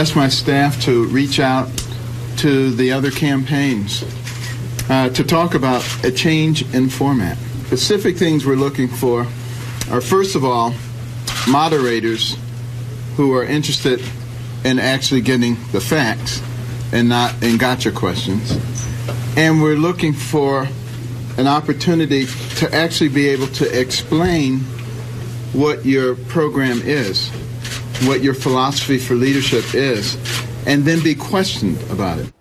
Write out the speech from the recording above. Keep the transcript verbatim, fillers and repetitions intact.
asked my staff to reach out to the other campaigns uh, to talk about a change in format. Specific things we're looking for are, first of all, moderators who are interested in actually getting the facts and not in gotcha questions. And we're looking for an opportunity to actually be able to explain what your program is, what your philosophy for leadership is, and then be questioned about it.